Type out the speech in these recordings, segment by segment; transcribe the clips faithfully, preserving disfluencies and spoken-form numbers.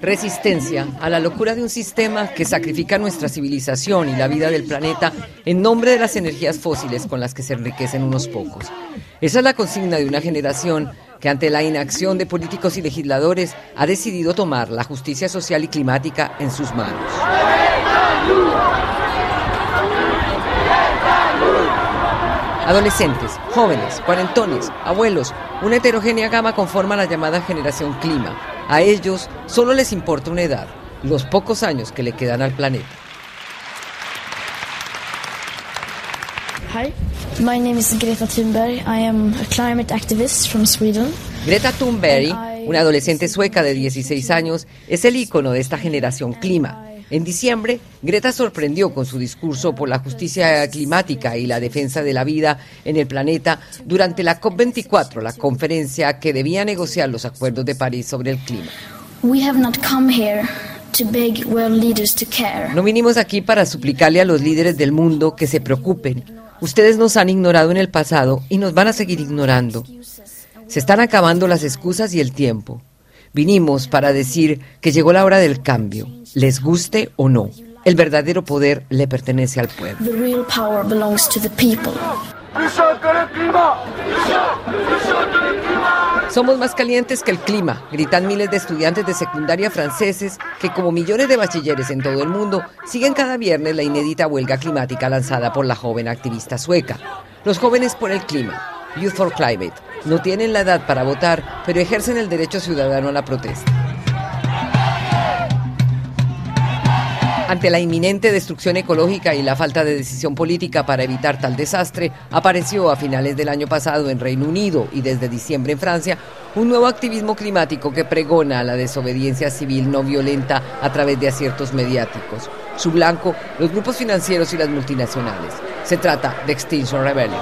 Resistencia a la locura de un sistema que sacrifica nuestra civilización y la vida del planeta en nombre de las energías fósiles con las que se enriquecen unos pocos. Esa es la consigna de una generación que ante la inacción de políticos y legisladores ha decidido tomar la justicia social y climática en sus manos. Adolescentes, jóvenes, cuarentones, abuelos, una heterogénea gama conforma la llamada generación clima. A ellos solo les importa una edad, los pocos años que le quedan al planeta. Hi, my name is Greta Thunberg. I am a climate activist from Sweden. Greta Thunberg, una adolescente sueca de dieciséis años, es el ícono de esta generación clima. En diciembre, Greta sorprendió con su discurso por la justicia climática y la defensa de la vida en el planeta durante la COP veinticuatro, la conferencia que debía negociar los acuerdos de París sobre el clima. We have not come here to beg world leaders to care. No vinimos aquí para suplicarle a los líderes del mundo que se preocupen. Ustedes nos han ignorado en el pasado y nos van a seguir ignorando. Se están acabando las excusas y el tiempo. Vinimos para decir que llegó la hora del cambio, les guste o no. El verdadero poder le pertenece al pueblo. The real power belongs to the people. Somos más calientes que el clima, gritan miles de estudiantes de secundaria franceses que, como millones de bachilleres en todo el mundo, siguen cada viernes la inédita huelga climática lanzada por la joven activista sueca. Los jóvenes por el clima, Youth for Climate, no tienen la edad para votar, pero ejercen el derecho ciudadano a la protesta. Ante la inminente destrucción ecológica y la falta de decisión política para evitar tal desastre, apareció a finales del año pasado en Reino Unido y desde diciembre en Francia un nuevo activismo climático que pregona la desobediencia civil no violenta a través de aciertos mediáticos. Su blanco, los grupos financieros y las multinacionales. Se trata de Extinction Rebellion.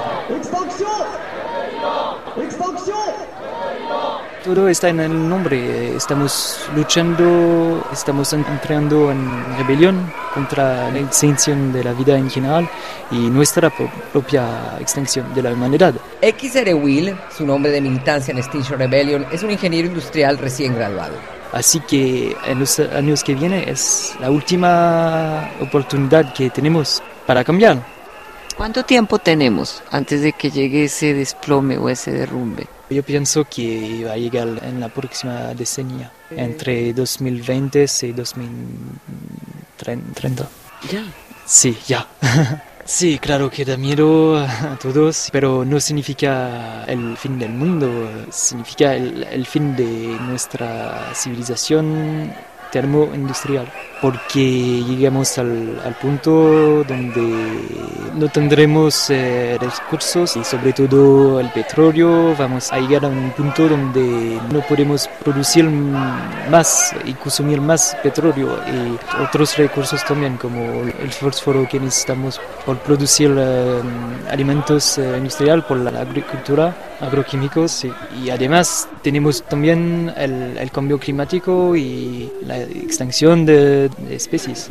Todo está en el nombre, estamos luchando, estamos entrando en rebelión contra la extinción de la vida en general y nuestra propia extinción de la humanidad. X R. Will, su nombre de militancia en Extinction Rebellion, es un ingeniero industrial recién graduado. Así que en los años que vienen es la última oportunidad que tenemos para cambiar. ¿Cuánto tiempo tenemos antes de que llegue ese desplome o ese derrumbe? Yo pienso que va a llegar en la próxima decennia, entre dos mil veinte y dos mil treinta. ¿Ya? Sí, ya. Sí, claro que da miedo a todos, pero no significa el fin del mundo, significa el, el fin de nuestra civilización termoindustrial, porque llegamos al, al punto donde no tendremos eh, recursos y sobre todo el petróleo. Vamos a llegar a un punto donde no podemos producir más y consumir más petróleo y otros recursos también, como el fósforo que necesitamos por producir eh, alimentos eh, industriales, por la agricultura, agroquímicos y, y además tenemos también el, el cambio climático y la extinción de, de especies.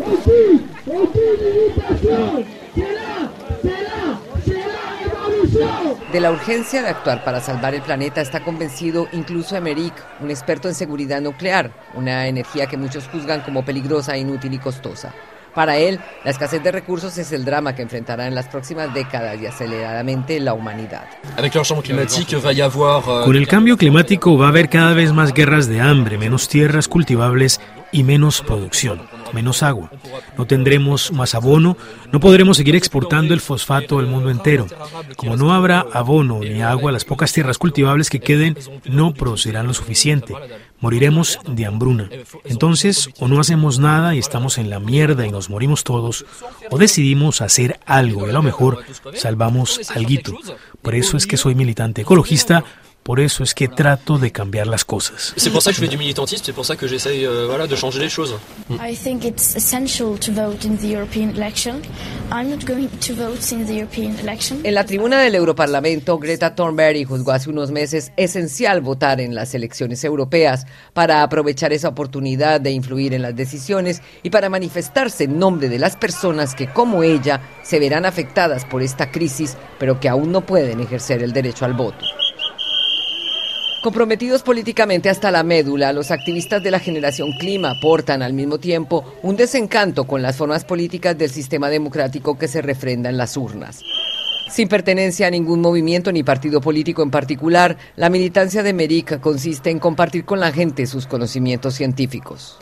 De la urgencia de actuar para salvar el planeta está convencido incluso Emeric, un experto en seguridad nuclear, una energía que muchos juzgan como peligrosa, inútil y costosa. Para él, la escasez de recursos es el drama que enfrentará en las próximas décadas y aceleradamente la humanidad. Con el cambio climático va a haber cada vez más guerras de hambre, menos tierras cultivables y menos producción, menos agua. No tendremos más abono, no podremos seguir exportando el fosfato al mundo entero. Como no habrá abono ni agua, las pocas tierras cultivables que queden no producirán lo suficiente. Moriremos de hambruna. Entonces, o no hacemos nada y estamos en la mierda y nos morimos todos, o decidimos hacer algo y a lo mejor salvamos alguito. Por eso es que soy militante ecologista. Por eso es que trato de cambiar las cosas. C'est pour ça que je fais du militantisme, c'est pour ça que j'essaye euh, voilà, de changer les choses. I think it's essential to vote in the European election. I'm not going to vote in the European election. En la tribuna del Europarlamento, Greta Thunberg juzgó hace unos meses esencial votar en las elecciones europeas para aprovechar esa oportunidad de influir en las decisiones y para manifestarse en nombre de las personas que, como ella, se verán afectadas por esta crisis, pero que aún no pueden ejercer el derecho al voto. Comprometidos políticamente hasta la médula, los activistas de la generación Clima portan al mismo tiempo un desencanto con las formas políticas del sistema democrático que se refrenda en las urnas. Sin pertenencia a ningún movimiento ni partido político en particular, la militancia de Méric consiste en compartir con la gente sus conocimientos científicos.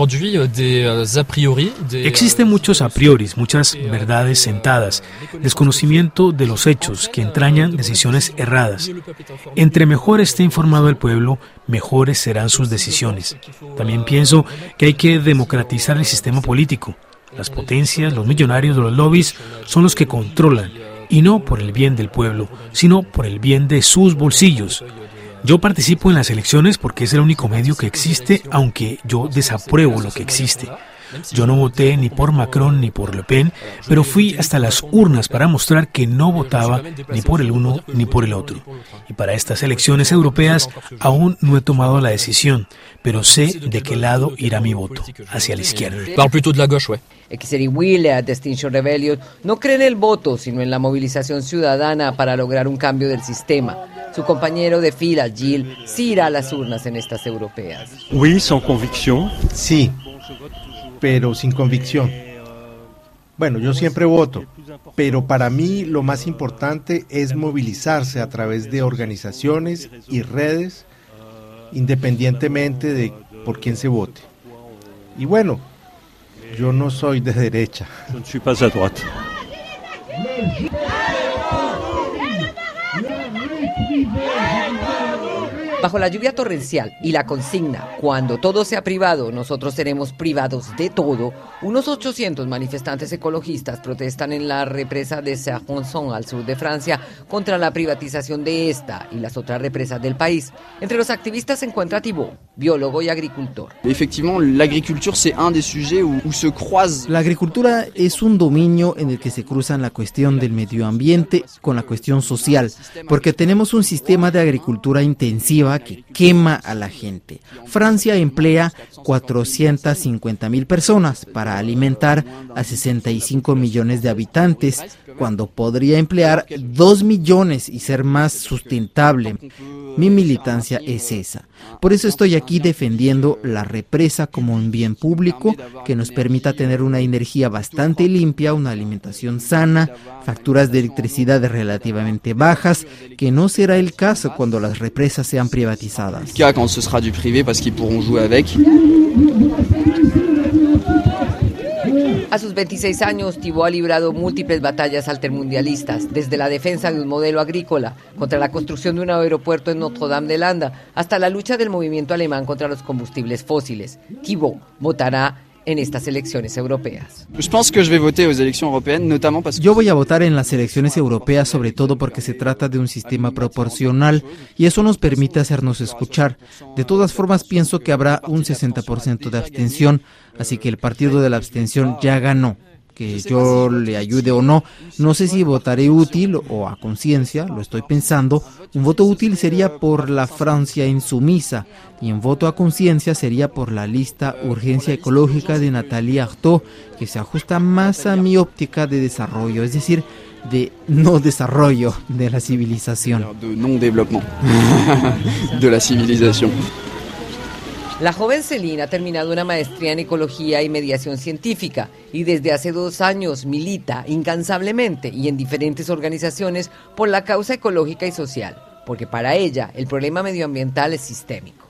Existen muchos a priori, muchas verdades sentadas, desconocimiento de los hechos que entrañan decisiones erradas. Entre mejor esté informado el pueblo, mejores serán sus decisiones. También pienso que hay que democratizar el sistema político. Las potencias, los millonarios o los lobbies son los que controlan, y no por el bien del pueblo, sino por el bien de sus bolsillos. Yo participo en las elecciones porque es el único medio que existe, aunque yo desapruebo lo que existe. Yo no voté ni por Macron ni por Le Pen, pero fui hasta las urnas para mostrar que no votaba ni por el uno ni por el otro. Y para estas elecciones europeas aún no he tomado la decisión, pero sé de qué lado irá mi voto, hacia la izquierda. Extinction de Extinction Rebellion no cree en el voto, sino en la movilización ciudadana para lograr un cambio del sistema. Su compañero de fila, Gilles, sí irá a las urnas en estas europeas. Oui, sans conviction. Sí, pero sin convicción. Bueno, yo siempre voto, pero para mí lo más importante es movilizarse a través de organizaciones y redes, independientemente de por quién se vote. Y bueno, yo no soy de derecha. Je ne suis pas à droite. Bajo la lluvia torrencial y la consigna, cuando todo sea privado, nosotros seremos privados de todo, unos ochocientos manifestantes ecologistas protestan en la represa de Saint-Ponçon, al sur de Francia, contra la privatización de esta y las otras represas del país. Entre los activistas se encuentra Thibault, biólogo y agricultor. La agricultura es un dominio en el que se cruzan la cuestión del medio ambiente con la cuestión social, porque tenemos un sistema de agricultura intensiva que quema a la gente. Francia emplea cuatrocientas cincuenta mil personas para alimentar a sesenta y cinco millones de habitantes, cuando podría emplear dos millones y ser más sustentable. Mi militancia es esa. Por eso estoy aquí defendiendo la represa como un bien público que nos permita tener una energía bastante limpia, una alimentación sana, facturas de electricidad relativamente bajas, que no será el caso cuando las represas sean privatizadas. A sus veintiséis años, Thibault ha librado múltiples batallas altermundialistas, desde la defensa de un modelo agrícola, contra la construcción de un aeropuerto en Notre-Dame-des-Landes, hasta la lucha del movimiento alemán contra los combustibles fósiles. Thibault votará en estas elecciones europeas. Yo voy a votar en las elecciones europeas sobre todo porque se trata de un sistema proporcional y eso nos permite hacernos escuchar. De todas formas, pienso que habrá un sesenta por ciento de abstención, así que el partido de la abstención ya ganó. Que yo le ayude o no, no sé si votaré útil o a conciencia, lo estoy pensando. Un voto útil sería por la Francia insumisa y un voto a conciencia sería por la lista Urgencia Ecológica de Nathalie Arthaud, que se ajusta más a mi óptica de desarrollo, es decir, de no desarrollo de la civilización. De non développement de la civilización. La joven Céline ha terminado una maestría en ecología y mediación científica y desde hace dos años milita incansablemente y en diferentes organizaciones por la causa ecológica y social, porque para ella el problema medioambiental es sistémico.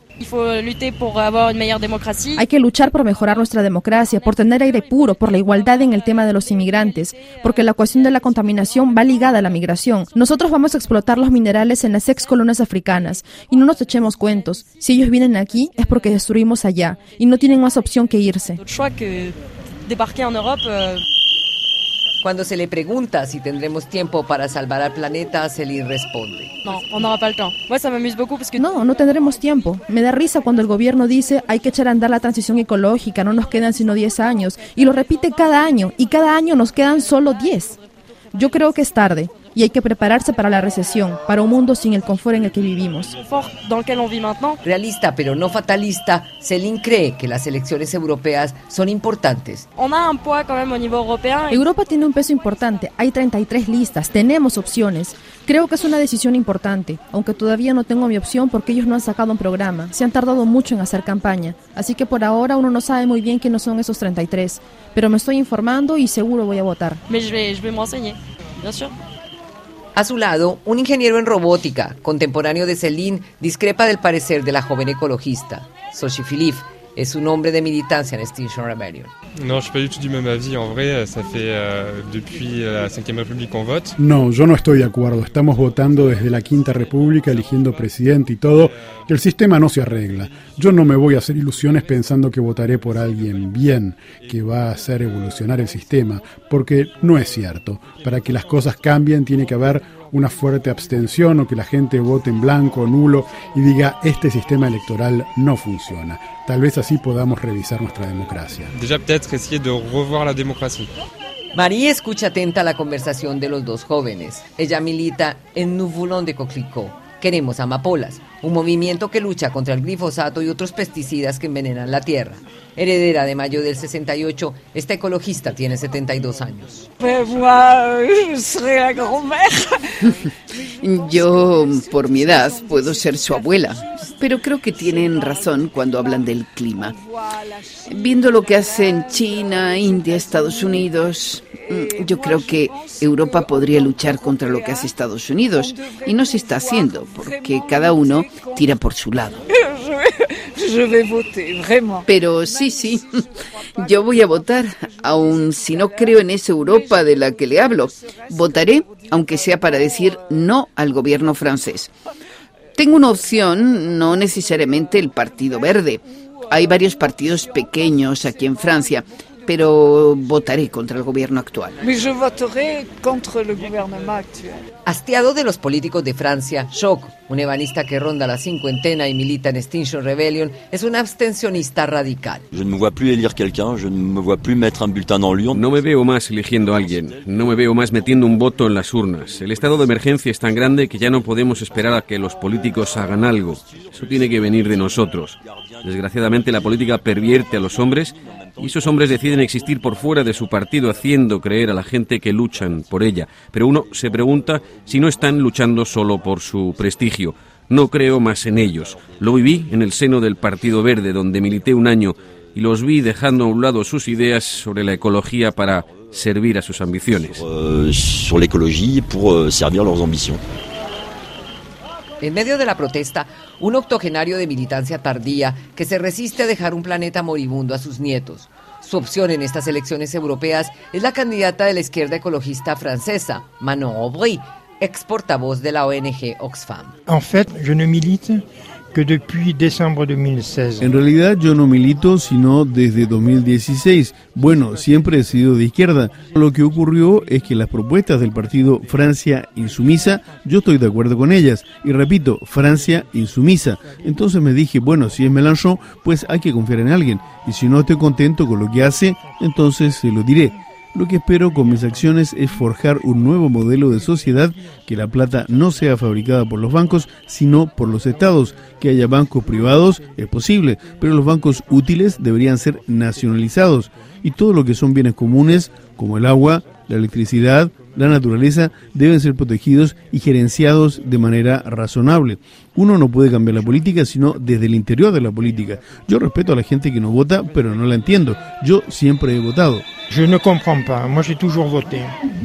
Hay que luchar por mejorar nuestra democracia, por tener aire puro, por la igualdad en el tema de los inmigrantes, porque la cuestión de la contaminación va ligada a la migración. Nosotros vamos a explotar los minerales en las ex colonias africanas y no nos echemos cuentos. Si ellos vienen aquí es porque destruimos allá y no tienen más opción que irse. Cuando se le pregunta si tendremos tiempo para salvar al planeta, Céline responde: No, no tendremos tiempo. Me da risa cuando el gobierno dice hay que echar a andar la transición ecológica, no nos quedan sino diez años, y lo repite cada año, y cada año nos quedan solo diez. Yo creo que es tarde. y hay que prepararse para la recesión, para un mundo sin el confort en el que vivimos. Realista pero no fatalista, Céline cree que las elecciones europeas son importantes. Europa tiene un peso importante, hay treinta y tres listas, tenemos opciones. Creo que es una decisión importante, aunque todavía no tengo mi opción porque ellos no han sacado un programa, se han tardado mucho en hacer campaña, así que por ahora uno no sabe muy bien quiénes son esos treinta y tres, pero me estoy informando y seguro voy a votar. A su lado, un ingeniero en robótica, contemporáneo de Céline, discrepa del parecer de la joven ecologista. Sophie Philippe es un hombre de militancia en Extinction Rebellion. No, je suis pas du tout du même avis. En vrai, ça fait euh, depuis la cinquième République qu'on vote. No, yo no estoy de acuerdo. Estamos votando desde la Quinta República, eligiendo presidente y todo, y el sistema no se arregla. Yo no me voy a hacer ilusiones pensando que votaré por alguien bien, que va a hacer evolucionar el sistema, porque no es cierto. Para que las cosas cambien tiene que haber una fuerte abstención o que la gente vote en blanco o nulo y diga este sistema electoral no funciona. Tal vez así podamos revisar nuestra democracia. Déjà peut-être essayer de revoir la démocratie. Marie escucha atenta la conversación de los dos jóvenes. Ella milita en Nous voulons des coquelicots. Queremos amapolas, un movimiento que lucha contra el glifosato y otros pesticidas que envenenan la tierra. Heredera de mayo del sesenta y ocho, esta ecologista tiene setenta y dos años. Yo, por mi edad, puedo ser su abuela, pero creo que tienen razón cuando hablan del clima. Viendo lo que hacen China, India, Estados Unidos, yo creo que Europa podría luchar contra lo que hace Estados Unidos, y no se está haciendo, porque cada uno tira por su lado. Pero sí, sí, yo voy a votar, aun si no creo en esa Europa de la que le hablo. Votaré, aunque sea para decir no al gobierno francés. Tengo una opción, no necesariamente el Partido Verde. Hay varios partidos pequeños aquí en Francia, pero votaré contra el gobierno actual. Hastiado de los políticos de Francia, Choc, un ebanista que ronda la cincuentena y milita en Extinction Rebellion, es un abstencionista radical. Je ne me vois plus élire quelqu'un, je ne me vois plus mettre un bulletin dans l'urne. No me veo más eligiendo a alguien, no me veo más metiendo un voto en las urnas. El estado de emergencia es tan grande que ya no podemos esperar a que los políticos hagan algo. Eso tiene que venir de nosotros. Desgraciadamente la política pervierte a los hombres y esos hombres deciden existir por fuera de su partido, haciendo creer a la gente que luchan por ella. Pero uno se pregunta si no están luchando solo por su prestigio. No creo más en ellos. Lo viví en el seno del Partido Verde, donde milité un año, y los vi dejando a un lado sus ideas sobre la ecología para servir a sus ambiciones. Uh, sur l'écologie pour uh, servir leurs ambitions. En medio de la protesta, un octogenario de militancia tardía que se resiste a dejar un planeta moribundo a sus nietos. Su opción en estas elecciones europeas es la candidata de la izquierda ecologista francesa, Manon Aubry, ex portavoz de la O N G Oxfam. En fait, je ne milite que depuis décembre dos mil dieciséis. En realidad yo no milito sino desde dos mil dieciséis. Bueno, siempre he sido de izquierda. Lo que ocurrió es que las propuestas del partido Francia Insumisa, yo estoy de acuerdo con ellas. Y repito, Francia Insumisa. Entonces me dije, bueno, si es Mélenchon, pues hay que confiar en alguien. Y si no estoy contento con lo que hace, entonces se lo diré. Lo que espero con mis acciones es forjar un nuevo modelo de sociedad, que la plata no sea fabricada por los bancos, sino por los estados. Que haya bancos privados es posible, pero los bancos útiles deberían ser nacionalizados. Y todo lo que son bienes comunes, como el agua, la electricidad, la naturaleza, deben ser protegidos y gerenciados de manera razonable. Uno no puede cambiar la política sino desde el interior de la política. Yo respeto a la gente que no vota, pero no la entiendo. Yo siempre he votado. Je ne comprends pas. Moi, j'ai toujours voté.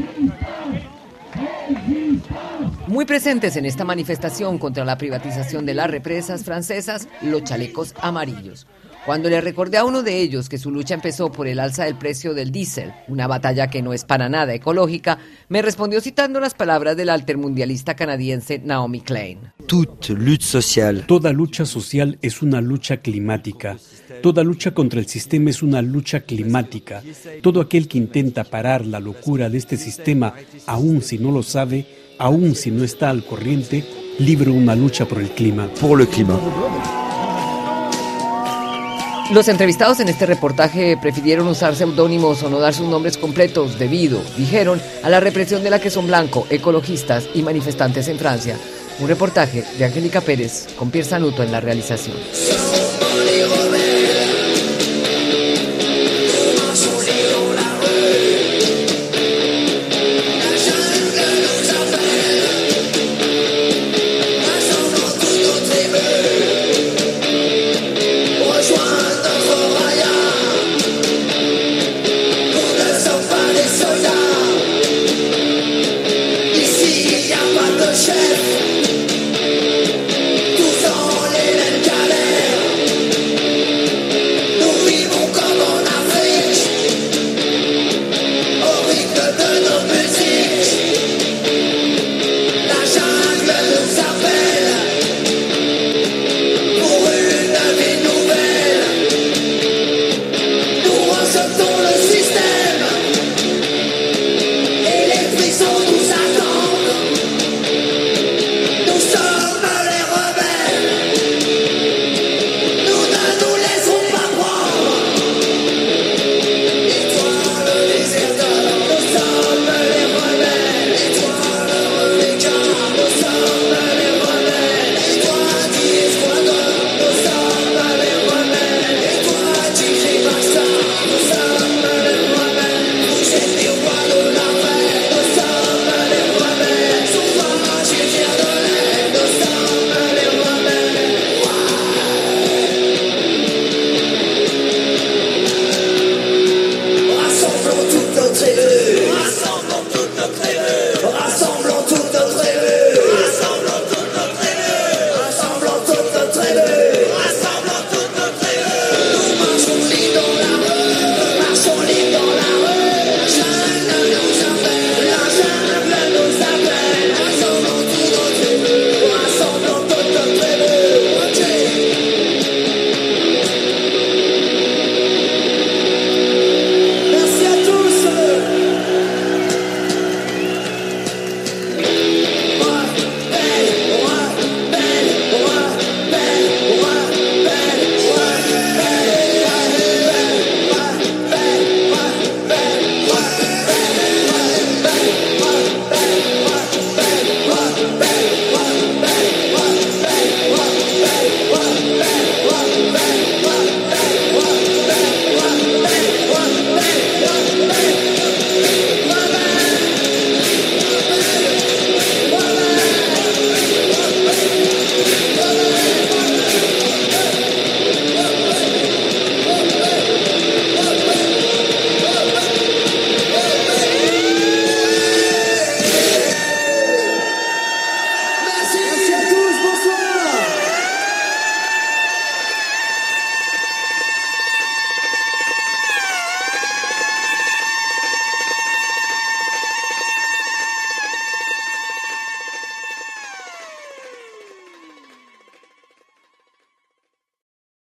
Muy presentes en esta manifestación contra la privatización de las represas francesas, los chalecos amarillos. Cuando le recordé a uno de ellos que su lucha empezó por el alza del precio del diésel, una batalla que no es para nada ecológica, me respondió citando las palabras del altermundialista canadiense Naomi Klein. Toute lutte sociale. Toda lucha social es una lucha climática. Toda lucha contra el sistema es una lucha climática. Todo aquel que intenta parar la locura de este sistema, aun si no lo sabe, aun si no está al corriente, libra una lucha por el clima. Por el clima. Los entrevistados en este reportaje prefirieron usar seudónimos o no dar sus nombres completos debido, dijeron, a la represión de la que son blanco, ecologistas y manifestantes en Francia. Un reportaje de Angélica Pérez con Pierre Sanuto en la realización.